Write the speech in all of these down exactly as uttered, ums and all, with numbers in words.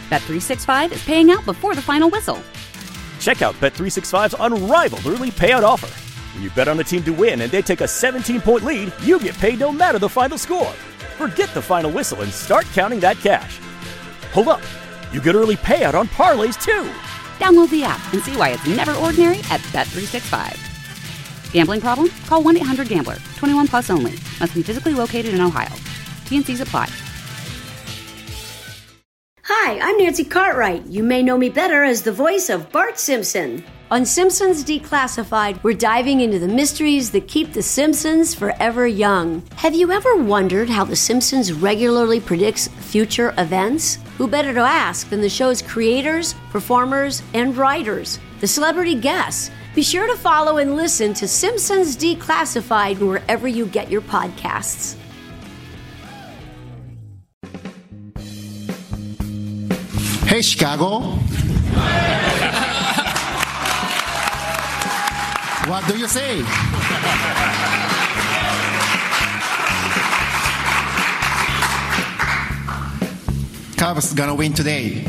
Bet three sixty-five is paying out before the final whistle. Check out Bet three sixty-five's unrivaled early payout offer. When you bet on a team to win and they take a seventeen-point lead, you get paid no matter the final score. Forget the final whistle and start counting that cash. Hold up. You get early payout on parlays, too. Download the app and see why it's never ordinary at Bet three sixty-five. Gambling problem? Call one eight hundred gambler. twenty-one plus only. Must be physically located in Ohio. T N Cs apply. Hi, I'm Nancy Cartwright. You may know me better as the voice of Bart Simpson. On Simpsons Declassified, we're diving into the mysteries that keep the Simpsons forever young. Have you ever wondered how The Simpsons regularly predicts future events? Who better to ask than the show's creators, performers, and writers, the celebrity guests? Be sure to follow and listen to Simpsons Declassified wherever you get your podcasts. Hey, Chicago. What do you say? Cubs gonna win today.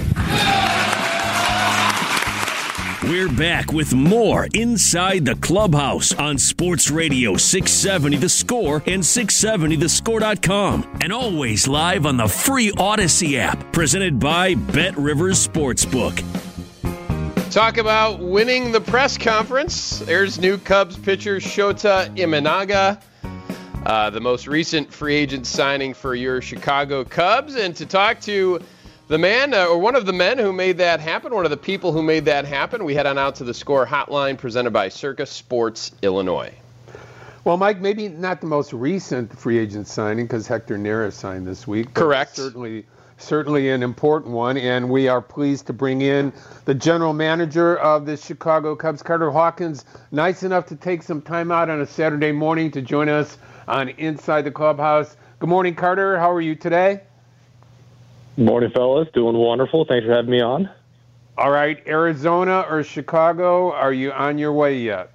We're back with more Inside the Clubhouse on Sports Radio six seventy The Score and six seventy the score dot com. And always live on the free Odyssey app, presented by Bet Rivers Sportsbook. Talk about winning the press conference. There's new Cubs pitcher Shota Imanaga, uh, the most recent free agent signing for your Chicago Cubs. And to talk to the man, uh, or one of the men who made that happen, one of the people who made that happen, we head on out to the Score Hotline presented by Circa Sports Illinois. Well, Mike, maybe not the most recent free agent signing because Hector Neris signed this week. Correct. Certainly, certainly an important one, and we are pleased to bring in the general manager of the Chicago Cubs, Carter Hawkins, nice enough to take some time out on a Saturday morning to join us on Inside the Clubhouse. Good morning, Carter. How are you today? Morning, fellas. Doing wonderful. Thanks for having me on. All right. Arizona or Chicago, are you on your way yet?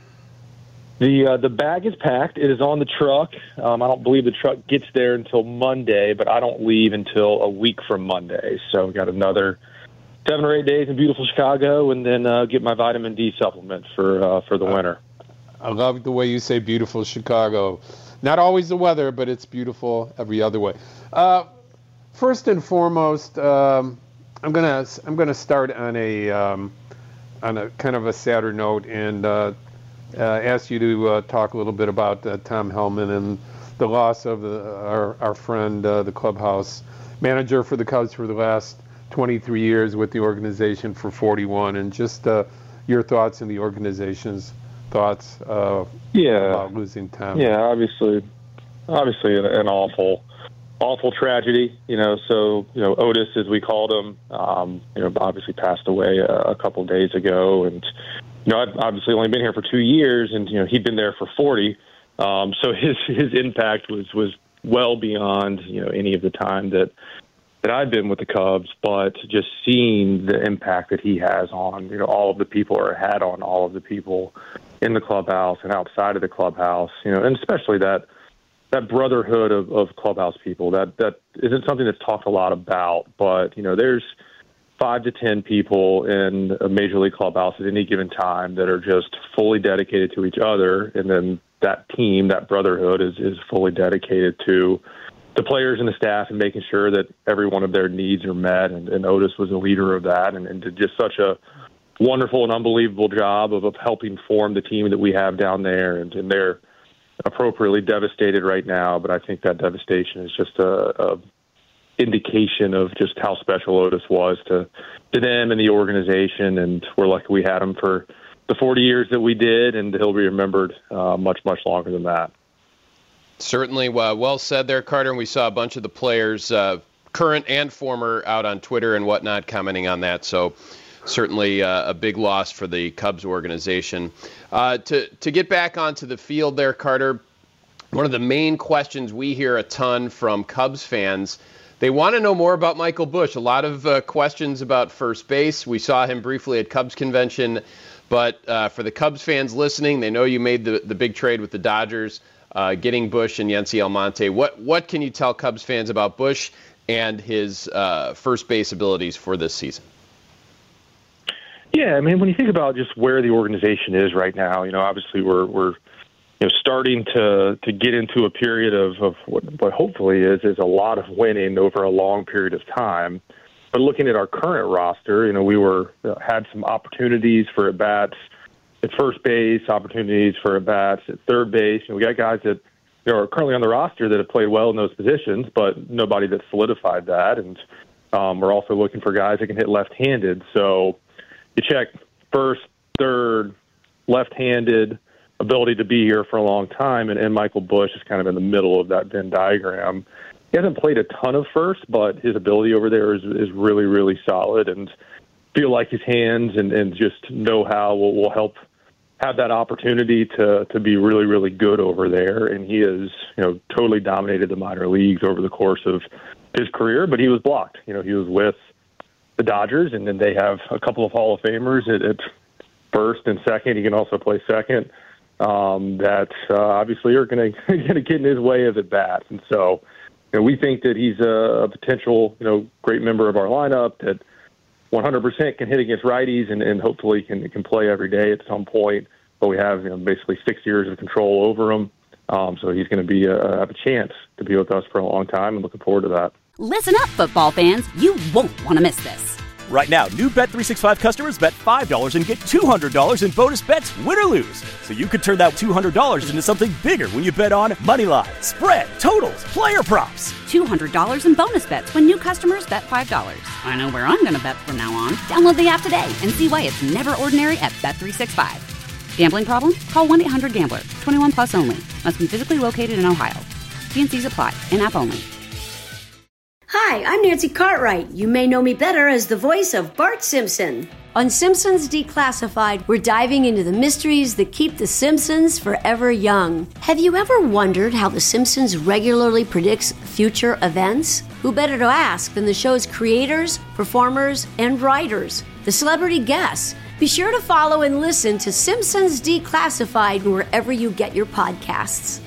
The uh, the bag is packed. It is on the truck. Um, I don't believe the truck gets there until Monday, but I don't leave until a week from Monday. So we've got another seven or eight days in beautiful Chicago, and then uh, get my vitamin D supplement for uh, for the uh, winter. I love the way you say beautiful Chicago. Not always the weather, but it's beautiful every other way. Uh, First and foremost, um, I'm gonna I'm gonna start on a um, on a kind of a sadder note and uh, uh, ask you to uh, talk a little bit about uh, Tom Hellman and the loss of the, our our friend, uh, the clubhouse manager for the Cubs for the last twenty-three years, with the organization for forty-one, and just uh, your thoughts and the organization's thoughts uh, yeah. about losing Tom. Yeah, obviously, obviously an, an awful. Awful tragedy, you know. So, you know, Otis, as we called him, um, you know, obviously passed away a, a couple of days ago, and you know, I've obviously only been here for two years, and you know, he'd been there for forty. Um, so his his impact was was well beyond you know any of the time that that I've been with the Cubs. But just seeing the impact that he has on you know all of the people, or had on all of the people in the clubhouse and outside of the clubhouse, you know, and especially that. that brotherhood of, of clubhouse people, that, that isn't something that's talked a lot about, but, you know, there's five to ten people in a major league clubhouse at any given time that are just fully dedicated to each other. And then that team, that brotherhood is, is fully dedicated to the players and the staff and making sure that every one of their needs are met. And, and Otis was a leader of that and, and did just such a wonderful and unbelievable job of, of helping form the team that we have down there. And, and they're appropriately devastated right now, but I think that devastation is just a, a indication of just how special Otis was to, to them and the organization, and we're lucky we had him for the forty years that we did, and he'll be remembered uh, much, much longer than that. Certainly uh, well said there, Carter, and we saw a bunch of the players, uh, current and former, out on Twitter and whatnot commenting on that, so certainly uh, a big loss for the Cubs organization. Uh, to, to get back onto the field there, Carter, one of the main questions we hear a ton from Cubs fans, they want to know more about Michael Busch. A lot of uh, questions about first base. We saw him briefly at Cubs convention, but uh, for the Cubs fans listening, they know you made the, the big trade with the Dodgers, uh, getting Busch and Yency Almonte. What, what can you tell Cubs fans about Busch? and his uh, first base abilities for this season? Yeah, I mean, when you think about just where the organization is right now, you know, obviously we're we're you know starting to to get into a period of, of what, what hopefully is is a lot of winning over a long period of time. But looking at our current roster, you know, we were uh, had some opportunities for at bats at first base, opportunities for at bats at third base. You know, we got guys that you know, are currently on the roster that have played well in those positions, but nobody that solidified that. And um, we're also looking for guys that can hit left-handed. So you check first, third, left-handed, ability to be here for a long time, and, and Michael Busch is kind of in the middle of that Venn diagram. He hasn't played a ton of first, but his ability over there is, is really, really solid, and feel like his hands and, and just know-how will, will help have that opportunity to, to be really, really good over there. And he has, you know, totally dominated the minor leagues over the course of his career, but he was blocked. You know, he was with the Dodgers, and then they have a couple of Hall of Famers at, at first and second. He can also play second. Um, that uh, obviously are going to get in his way of at bats, and so you know, we think that he's a, a potential, you know, great member of our lineup that one hundred percent can hit against righties and, and hopefully can can play every day at some point. But we have, you know, basically six years of control over him, um, so he's going to be a, have a chance to be with us for a long time, and looking forward to that. Listen up, football fans. You won't want to miss this. Right now, new Bet three sixty-five customers bet five dollars and get two hundred dollars in bonus bets, win or lose. So you could turn that two hundred dollars into something bigger when you bet on moneyline, spread, totals, player props. two hundred dollars in bonus bets when new customers bet five dollars. I know where I'm going to bet from now on. Download the app today and see why it's never ordinary at Bet three sixty-five. Gambling problem? Call one eight hundred gambler. twenty-one plus only. Must be physically located in Ohio. T and C's apply. In-app only. Hi, I'm Nancy Cartwright. You may know me better as the voice of Bart Simpson. On Simpsons Declassified, we're diving into the mysteries that keep The Simpsons forever young. Have you ever wondered how The Simpsons regularly predicts future events? Who better to ask than the show's creators, performers, and writers, the celebrity guests? Be sure to follow and listen to Simpsons Declassified wherever you get your podcasts.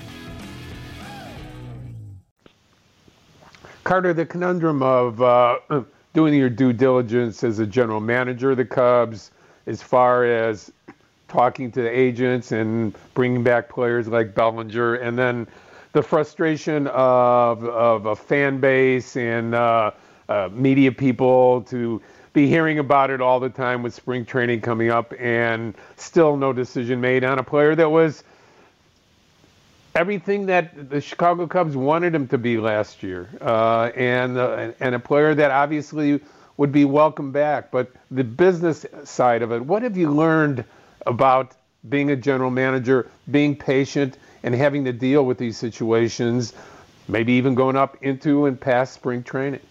Carter, the conundrum of uh, doing your due diligence as a general manager of the Cubs, as far as talking to the agents and bringing back players like Bellinger, and then the frustration of of a fan base and uh, uh, media people to be hearing about it all the time with spring training coming up and still no decision made on a player that was everything that the Chicago Cubs wanted him to be last year, uh, and uh, and a player that obviously would be welcome back. But the business side of it, what have you learned about being a general manager, being patient, and having to deal with these situations, maybe even going up into and past spring training?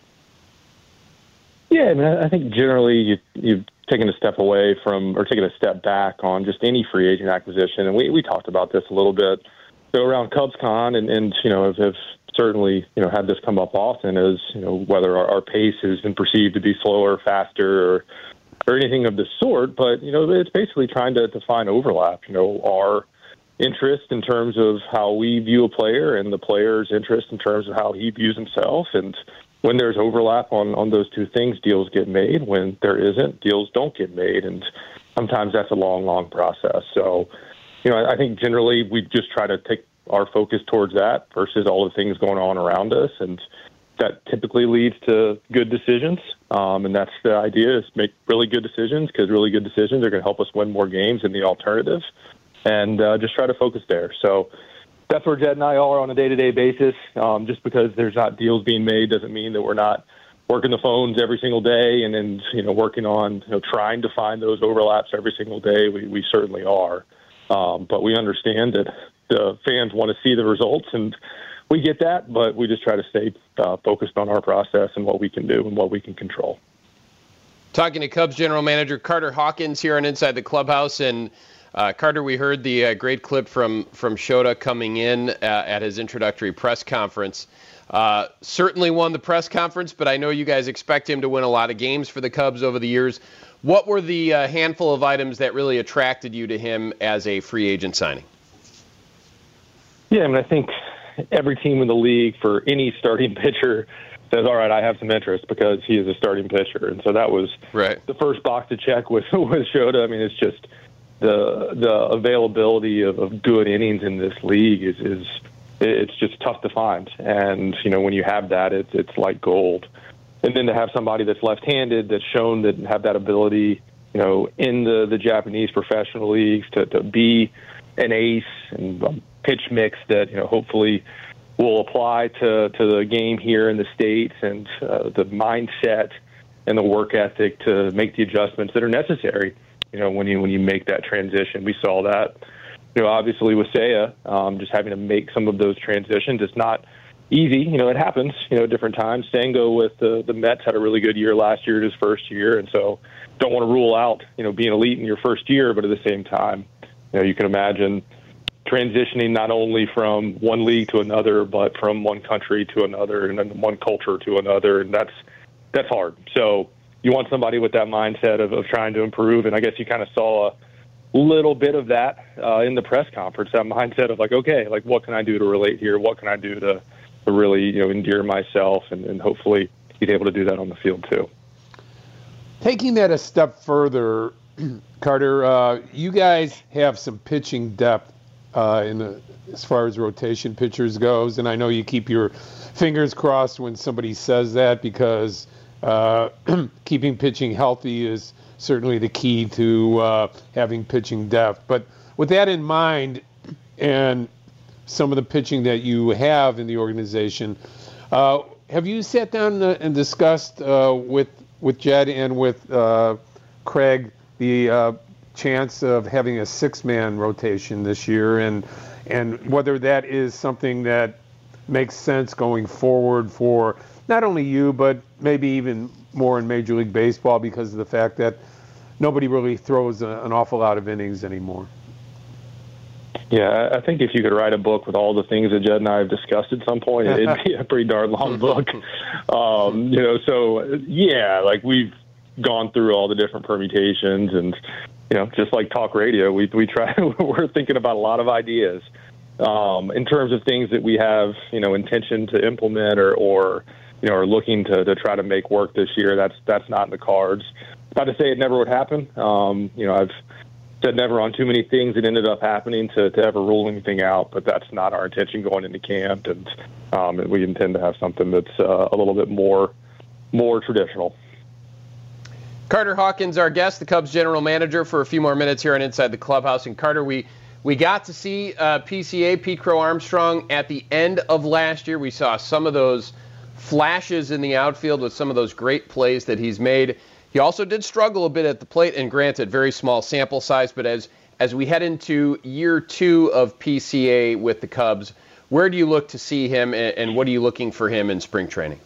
Yeah, I mean, I think generally you, you've taken a step away from, or taken a step back on just any free agent acquisition, and we, we talked about this a little bit. So around CubsCon, and, and you know, have, have certainly, you know, had this come up often as, you know, whether our, our pace has been perceived to be slower, faster, or or anything of the sort. But, you know, it's basically trying to, to find overlap, you know, our interest in terms of how we view a player and the player's interest in terms of how he views himself. And when there's overlap on, on those two things, deals get made. When there isn't, deals don't get made. And sometimes that's a long, long process. So, you know, I think generally we just try to take our focus towards that versus all the things going on around us, and that typically leads to good decisions. Um, and that's the idea, is make really good decisions, because really good decisions are going to help us win more games than the alternative, and uh, just try to focus there. So that's where Jed and I are on a day-to-day basis. Um, just because there's not deals being made doesn't mean that we're not working the phones every single day and then, you know, working on, you know, trying to find those overlaps every single day. We, we certainly are. Um, but we understand that the fans want to see the results, and we get that, but we just try to stay uh, focused on our process and what we can do and what we can control. Talking to Cubs general manager Carter Hawkins here on Inside the Clubhouse. And uh, Carter, we heard the uh, great clip from, from Shota coming in uh, at his introductory press conference. Uh, certainly won the press conference, but I know you guys expect him to win a lot of games for the Cubs over the years. What were the uh, handful of items that really attracted you to him as a free agent signing? Yeah, I mean, I think every team in the league, for any starting pitcher, says, all right, I have some interest because he is a starting pitcher. And so that was right. the first box to check with, with Shota. I mean, it's just the the availability of, of good innings in this league is, is it's just tough to find. And, you know, when you have that, it's it's like gold. And then to have somebody that's left-handed that's shown that have that ability, you know, in the, the Japanese professional leagues to, to be an ace and a pitch mix that, you know, hopefully will apply to, to the game here in the States, and uh, the mindset and the work ethic to make the adjustments that are necessary, you know, when you when you make that transition. We saw that, you know, obviously with Seiya, um, just having to make some of those transitions. It's not easy. You know, it happens, you know, at different times. Sango with the, the Mets had a really good year last year, his first year, and so don't want to rule out, you know, being elite in your first year, but at the same time, you know, you can imagine transitioning not only from one league to another, but from one country to another, and then one culture to another, and that's that's hard. So you want somebody with that mindset of, of trying to improve, and I guess you kind of saw a little bit of that uh, in the press conference, that mindset of like, okay, like what can I do to relate here? What can I do to, to really, you know, endear myself, and, and hopefully he's able to do that on the field too. Taking that a step further, Carter, uh, you guys have some pitching depth uh, in the, as far as rotation pitchers goes, and I know you keep your fingers crossed when somebody says that, because uh, keeping pitching healthy is certainly the key to uh, having pitching depth. But with that in mind, and some of the pitching that you have in the organization, uh, have you sat down and discussed uh, with with Jed and with uh, Craig the uh, chance of having a six-man rotation this year, and and whether that is something that makes sense going forward for not only you, but maybe even more in Major League Baseball, because of the fact that nobody really throws a, an awful lot of innings anymore? Yeah, I think if you could write a book with all the things that Jed and I have discussed at some point, it'd be a pretty darn long book. Um, you know, so yeah, like we've gone through all the different permutations, and you know, just like talk radio, we we try. We're thinking about a lot of ideas um, in terms of things that we have, you know, intention to implement or, or you know, are looking to, to try to make work this year. That's that's not in the cards. Not to say it never would happen. Um, you know, I've said never on too many things that ended up happening to, to ever rule anything out, but that's not our intention going into camp, and um, we intend to have something that's uh, a little bit more more traditional. Carter Hawkins, our guest, the Cubs general manager, for a few more minutes here on Inside the Clubhouse. And Carter, we we got to see uh, P C A, Pete Crow Armstrong, at the end of last year. We saw some of those flashes in the outfield with some of those great plays that he's made. He also did struggle a bit at the plate, and granted, very small sample size, but as as we head into year two of P C A with the Cubs, where do you look to see him, and, and what are you looking for him in spring training?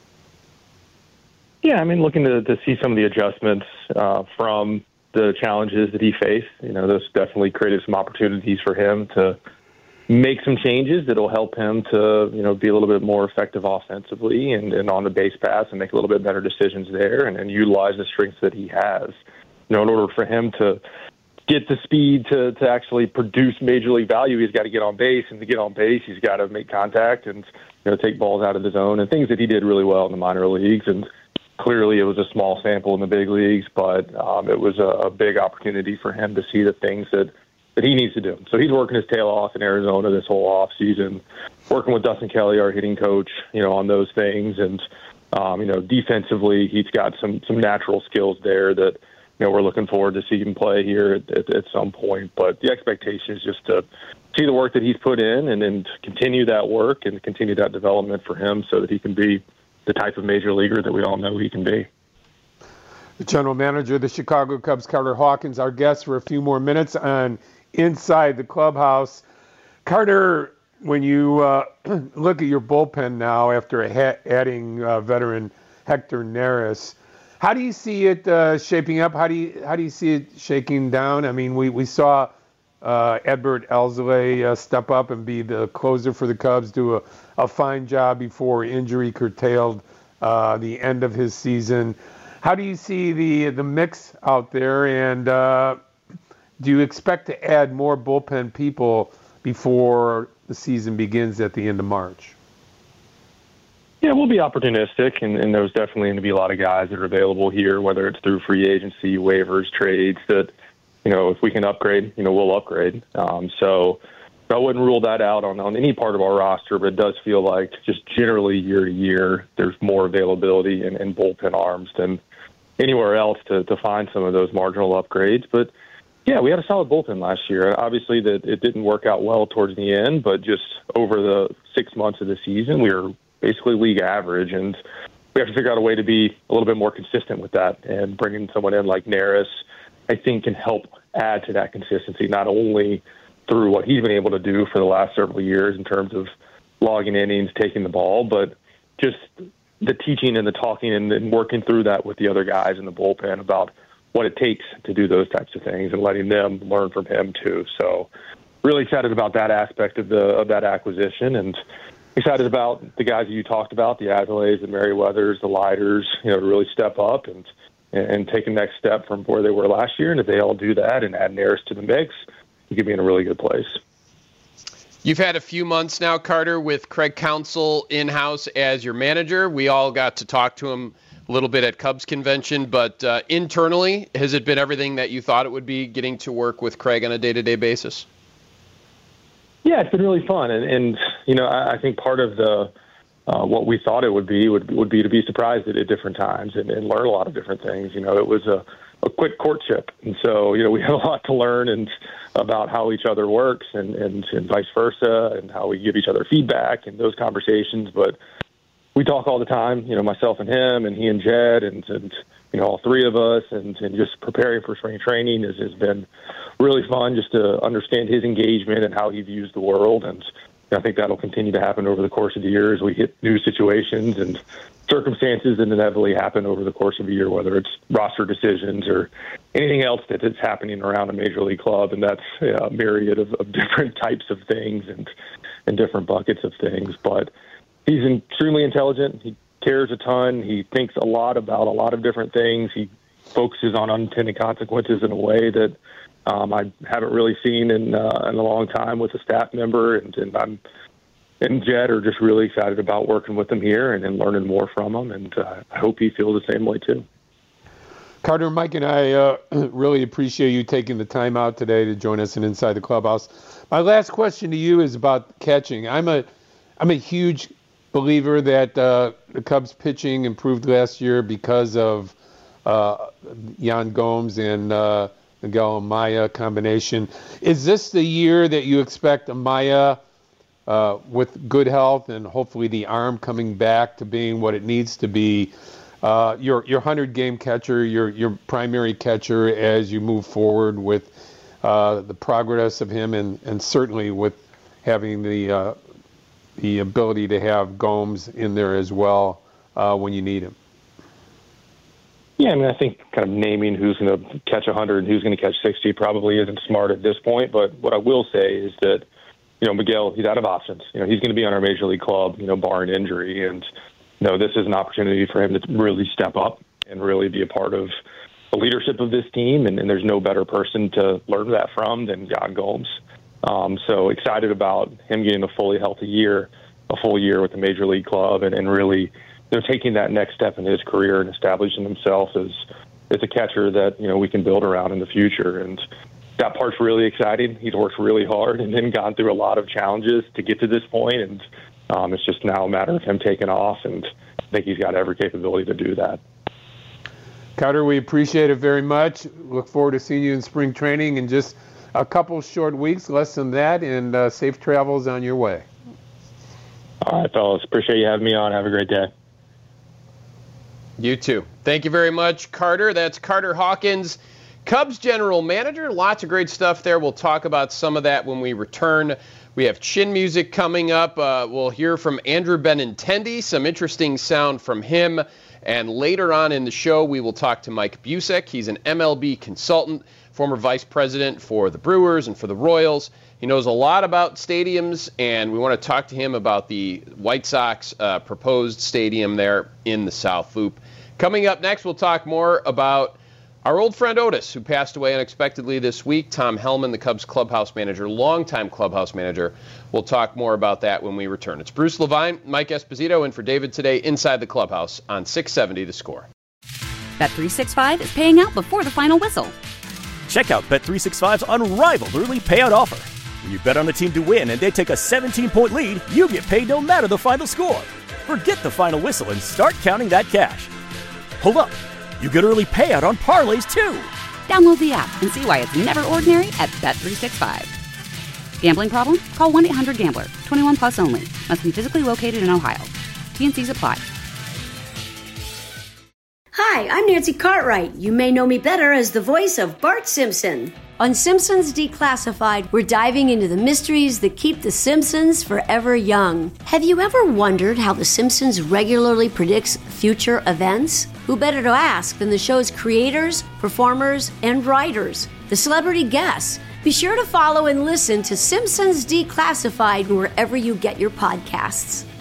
Yeah, I mean, looking to, to see some of the adjustments uh, from the challenges that he faced. You know, those definitely created some opportunities for him to make some changes that will help him to, you know, be a little bit more effective offensively and, and on the base pass, and make a little bit better decisions there, and, and utilize the strengths that he has. You know, in order for him to get the speed to, to actually produce major league value, he's got to get on base, and to get on base, he's got to make contact and, you know, take balls out of the zone, and things that he did really well in the minor leagues. And clearly it was a small sample in the big leagues, but um, it was a, a big opportunity for him to see the things that that he needs to do. So he's working his tail off in Arizona this whole off season, working with Dustin Kelly, our hitting coach, you know, on those things. And, um, you know, defensively, he's got some, some natural skills there that, you know, we're looking forward to see him play here at, at, at some point. But the expectation is just to see the work that he's put in, and then continue that work and continue that development for him so that he can be the type of major leaguer that we all know he can be. The general manager of the Chicago Cubs, Carter Hawkins, our guest for a few more minutes on Inside the Clubhouse. Carter, when you uh, look at your bullpen now after ha- adding uh, veteran Hector Neris, how do you see it uh, shaping up? How do you how do you see it shaking down? I mean, we we saw uh, Edbert Alzolay uh, step up and be the closer for the Cubs, do a, a fine job before injury curtailed uh, the end of his season. How do you see the the mix out there, and uh, do you expect to add more bullpen people before the season begins at the end of March? Yeah, we'll be opportunistic, and, and there's definitely going to be a lot of guys that are available here, whether it's through free agency, waivers, trades, that, you know, if we can upgrade, you know, we'll upgrade. Um, so I wouldn't rule that out on, on any part of our roster, but it does feel like just generally year to year, there's more availability in, in bullpen arms than anywhere else to, to find some of those marginal upgrades. But, yeah, we had a solid bullpen last year. Obviously, that it didn't work out well towards the end, but just over the six months of the season, we were basically league average, and we have to figure out a way to be a little bit more consistent with that. And bringing someone in like Neris, I think, can help add to that consistency, not only through what he's been able to do for the last several years in terms of logging innings, taking the ball, but just the teaching and the talking and, and working through that with the other guys in the bullpen about what it takes to do those types of things and letting them learn from him too. So really excited about that aspect of the of that acquisition, and excited about the guys that you talked about, the Adelaides, the Merriweathers, the Lighters, you know, to really step up and and take a next step from where they were last year. And if they all do that and add Neris to the mix, you could be in a really good place. You've had a few months now, Carter, with Craig Counsell in-house as your manager. We all got to talk to him a little bit at Cubs convention, but uh, internally, has it been everything that you thought it would be, getting to work with Craig on a day-to-day basis? Yeah, it's been really fun, and, and you know, I, I think part of the uh, what we thought it would be would would be to be surprised at, at different times and, and learn a lot of different things. You know, it was a, a quick courtship, and so you know we had a lot to learn and about how each other works, and, and, and vice versa, and how we give each other feedback and those conversations. But we talk all the time, you know, myself and him, and he and Jed, and, and you know, all three of us, and, and just preparing for spring training has, has been really fun, just to understand his engagement and how he views the world. And I think that'll continue to happen over the course of the year as we hit new situations and circumstances that inevitably happen over the course of a year, whether it's roster decisions or anything else that is happening around a major league club. And that's you know, a myriad of, of different types of things and, and different buckets of things. But he's extremely intelligent. He cares a ton. He thinks a lot about a lot of different things. He focuses on unintended consequences in a way that um, I haven't really seen in, uh, in a long time with a staff member. And, and I'm and Jed are just really excited about working with him here and, and learning more from him. And uh, I hope he feels the same way too. Carter, Mike, and I uh, really appreciate you taking the time out today to join us in Inside the Clubhouse. My last question to you is about catching. I'm a, I'm a huge believer that uh, the Cubs pitching improved last year because of uh, Yan Gomes and uh, Miguel Amaya combination. Is this the year that you expect Amaya, uh, with good health and hopefully the arm coming back to being what it needs to be, uh, your your hundred-game catcher, your your primary catcher as you move forward with uh, the progress of him, and, and certainly with having the uh, the ability to have Gomes in there as well uh, when you need him? Yeah, I mean, I think kind of naming who's going to catch one hundred and who's going to catch sixty probably isn't smart at this point. But what I will say is that, you know, Miguel, he's out of options. You know, he's going to be on our major league club, you know, barring injury. And, you know, this is an opportunity for him to really step up and really be a part of the leadership of this team. And, and there's no better person to learn that from than Yan Gomes. Um, so excited about him getting a fully healthy year, a full year with the major league club, and, and really they're taking that next step in his career and establishing himself as, as a catcher that, you know, we can build around in the future. And that part's really exciting. He's worked really hard and then gone through a lot of challenges to get to this point, and um, it's just now a matter of him taking off, and I think he's got every capability to do that. Carter, we appreciate it very much. Look forward to seeing you in spring training in just a couple short weeks, less than that, and uh, safe travels on your way. All right, fellas. Appreciate you having me on. Have a great day. You too. Thank you very much, Carter. That's Carter Hawkins, Cubs general manager. Lots of great stuff there. We'll talk about some of that when we return. We have chin music coming up. Uh, we'll hear from Andrew Benintendi, some interesting sound from him. And later on in the show, we will talk to Mike Busick. He's an M L B consultant, former vice president for the Brewers and for the Royals. He knows a lot about stadiums, and we want to talk to him about the White Sox uh, proposed stadium there in the South Loop. Coming up next, we'll talk more about Our old friend Otis, who passed away unexpectedly this week, Tom Hellman, the Cubs clubhouse manager, longtime clubhouse manager. We'll talk more about that when we return. It's Bruce Levine, Mike Esposito, and for David today inside the clubhouse on six seventy The Score. Bet three sixty-five is paying out before the final whistle. Check out Bet three sixty-five's unrivaled early payout offer. When you bet on the team to win and they take a seventeen-point lead, you get paid no matter the final score. Forget the final whistle and start counting that cash. Hold up. You get early payout on parlays, too. Download the app and see why it's never ordinary at Bet three sixty-five. Gambling problem? Call one eight hundred gambler. twenty-one plus only. Must be physically located in Ohio. T N Cs apply. Hi, I'm Nancy Cartwright. You may know me better as the voice of Bart Simpson. On Simpsons Declassified, we're diving into the mysteries that keep the Simpsons forever young. Have you ever wondered how the Simpsons regularly predicts future events? Who better to ask than the show's creators, performers, and writers, the celebrity guests? Be sure to follow and listen to Simpsons Declassified wherever you get your podcasts.